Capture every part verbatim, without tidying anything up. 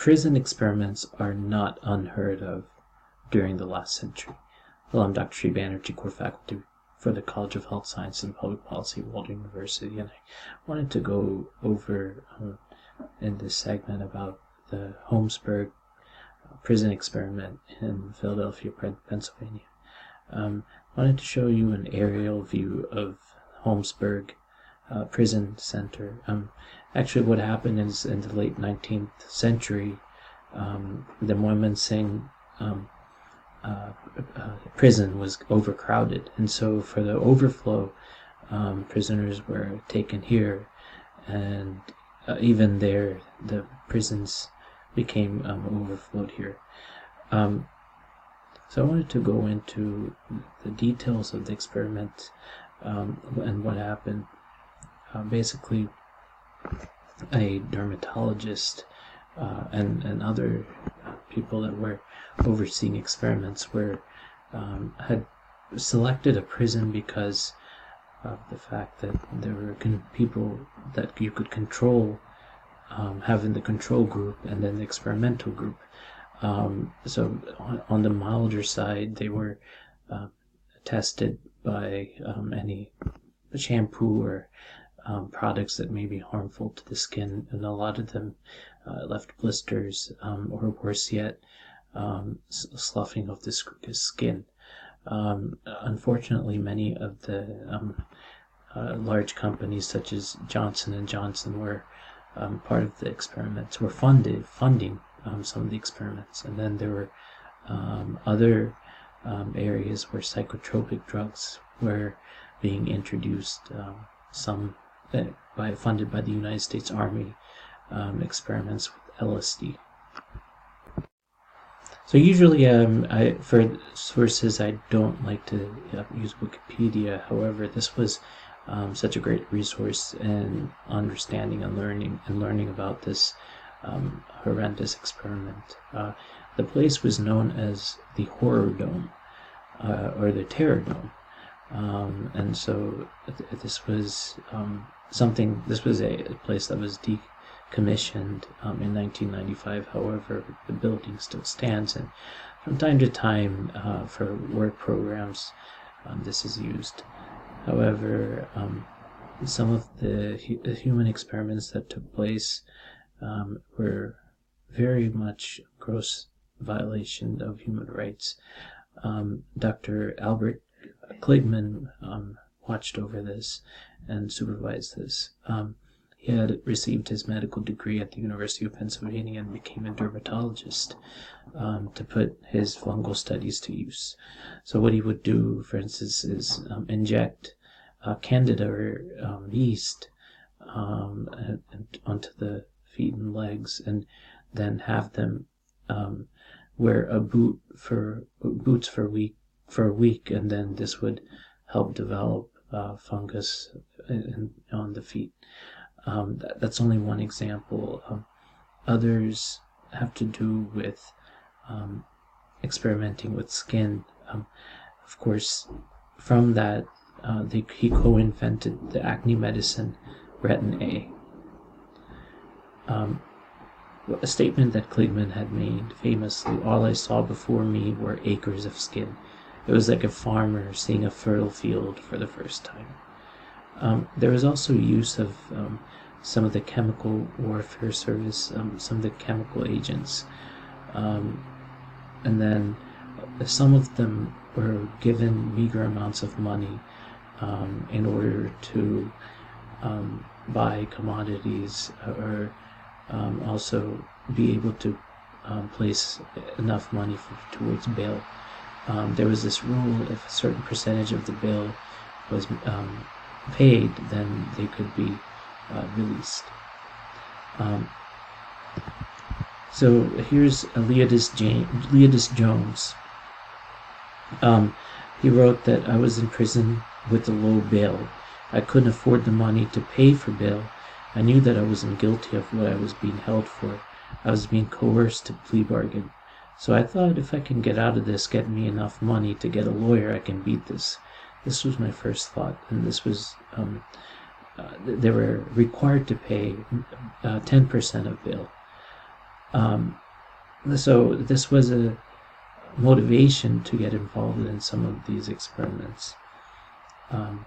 prison experiments are not unheard of during the last century. Hello, I'm Doctor Sri Banerjee, core faculty for the College of Health Science and Public Policy at Walden University, and I wanted to go over um, in this segment about the Holmesburg prison experiment in Philadelphia, Pennsylvania. Um, I wanted to show you an aerial view of Holmesburg uh, Prison Center. Um, actually, what happened is in the late nineteenth century, um, the Moyman um, uh, uh, prison was overcrowded, and so for the overflow, um, prisoners were taken here, and uh, even there, the prisons became um, overflowed here. Um, so I wanted to go into the details of the experiment um, and what happened. Uh, basically, a dermatologist uh, and, and other people that were overseeing experiments were um, had selected a prison because of the fact that there were con- people that you could control, um, having the control group and then the experimental group. Um, so on, on the milder side, they were uh, tested by um, any shampoo or um, products that may be harmful to the skin, and a lot of them uh, left blisters um, or worse yet, um, sloughing of the skin. Um, unfortunately, many of the um, uh, large companies such as Johnson and Johnson were um, part of the experiments, were funded, funding um, some of the experiments. And then there were um, other um, areas where psychotropic drugs were being introduced, um, some uh, by funded by the United States Army, um, experiments with L S D. So usually, um, I, for sources, I don't like to uh, use Wikipedia. However, this was um, such a great resource in understanding and learning and learning about this um, horrendous experiment. Uh, the place was known as the Horror Dome, uh, or the Terror Dome, um, and so th- this was um, something. This was a, a place that was de. commissioned um, in nineteen ninety-five. However, the building still stands, and from time to time uh, for work programs um, this is used. However, um, some of the, hu- the human experiments that took place um, were very much gross violation of human rights. Um, Doctor Albert Kligman um, watched over this and supervised this. Um, He had received his medical degree at the University of Pennsylvania and became a dermatologist um, to put his fungal studies to use. So what he would do, for instance, is um, inject uh, Candida or um, yeast um, and, and onto the feet and legs, and then have them um, wear a boot for boots for a week for a week, and then this would help develop uh, fungus in, on the feet. Um, that, that's only one example. Um, others have to do with um, experimenting with skin. Um, of course, from that, uh, they, he co-invented the acne medicine, Retin A. Um, a statement that Kligman had made famously: "All I saw before me were acres of skin." It was like a farmer seeing a fertile field for the first time. Um, there was also use of um, some of the chemical warfare service, um, some of the chemical agents, um, and then some of them were given meager amounts of money um, in order to um, buy commodities, or um, also be able to um, place enough money for, towards bail. Um, there was this rule: if a certain percentage of the bail was um, paid, then they could be uh, released. Um, so here's Leodis, James, Leodis Jones. Um, he wrote that I was in prison with a low bail. I couldn't afford the money to pay for bail. I knew that I wasn't guilty of what I was being held for. I was being coerced to plea bargain. So I thought, if I can get out of this, get me enough money to get a lawyer, I can beat this. This was my first thought, and this was, um, uh, they were required to pay uh, ten percent of bail. Um, so this was a motivation to get involved in some of these experiments. Um,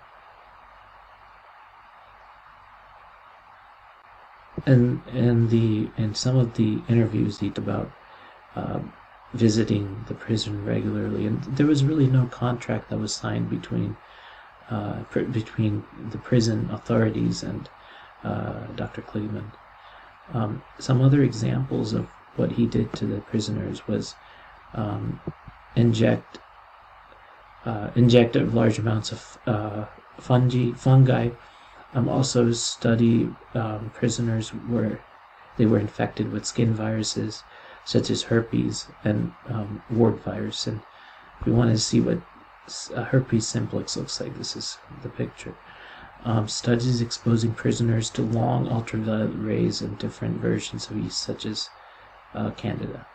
and and the and some of the interviews he did about uh, visiting the prison regularly, and there was really no contract that was signed between uh, pr- between the prison authorities and uh, Doctor Kligman. Um, some other examples of what he did to the prisoners was um, inject uh, inject large amounts of uh, fungi fungi. Um, also study um, prisoners where they were infected with skin viruses such as herpes and um, wart virus. And if we want to see what uh, herpes simplex looks like, this is the picture. Um, studies exposing prisoners to long ultraviolet rays and different versions of yeast such as uh, Candida.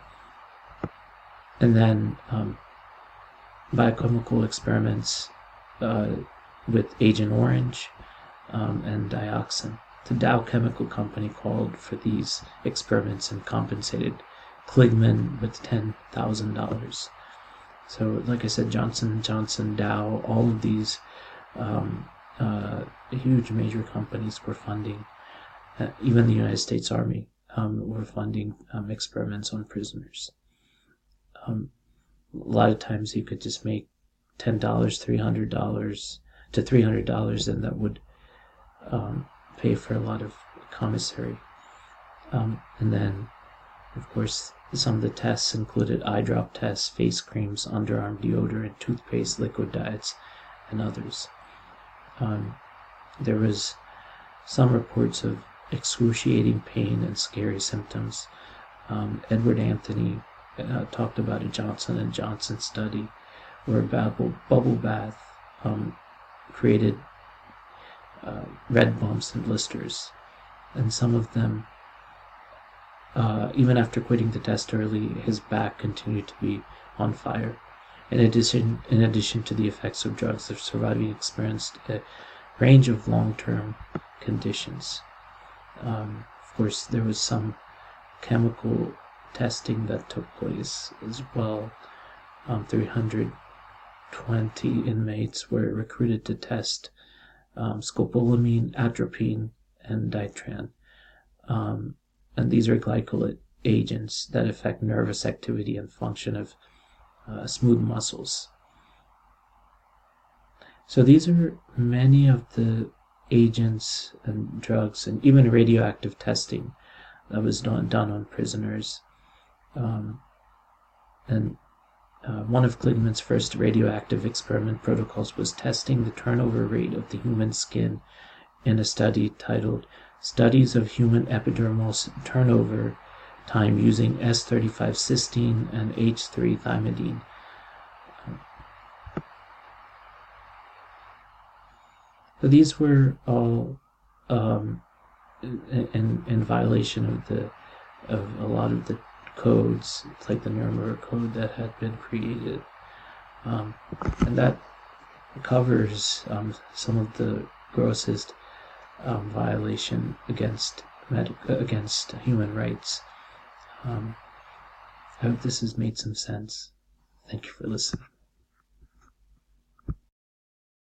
And then um, biochemical experiments uh, with Agent Orange um, and dioxin. The Dow Chemical Company called for these experiments and compensated Kligman with ten thousand dollars. So, like I said, Johnson and Johnson, Dow, all of these um, uh, huge major companies were funding, uh, even the United States Army um, were funding um, experiments on prisoners. Um, a lot of times you could just make ten dollars, three hundred dollars to three hundred dollars, and that would um, pay for a lot of commissary. Um, and then, of course, some of the tests included eye drop tests, face creams, underarm deodorant, toothpaste, liquid diets, and others. Um, there was some reports of excruciating pain and scary symptoms. Um, Edward Anthony uh, talked about a Johnson and Johnson study where a bubble, bubble bath um, created uh, red bumps and blisters, and some of them, uh, even after quitting the test early, his back continued to be on fire. In addition, in addition to the effects of drugs, the surviving experienced a range of long-term conditions. Um, of course, there was some chemical testing that took place as well. Um, three hundred twenty inmates were recruited to test um, scopolamine, atropine, and ditran. Um, and these are glycolate agents that affect nervous activity and function of uh, smooth muscles. So these are many of the agents and drugs and even radioactive testing that was done, done on prisoners. Um, and uh, one of Kligman's first radioactive experiment protocols was testing the turnover rate of the human skin in a study titled Studies of Human Epidermal Turnover Time Using S thirty-five Cysteine and H three Thymidine. So these were all um, in, in violation of the of a lot of the codes, like the Nuremberg Code that had been created, um, and that covers um, some of the grossest um, violation against medic- against human rights. Um, I hope this has made some sense. Thank you for listening.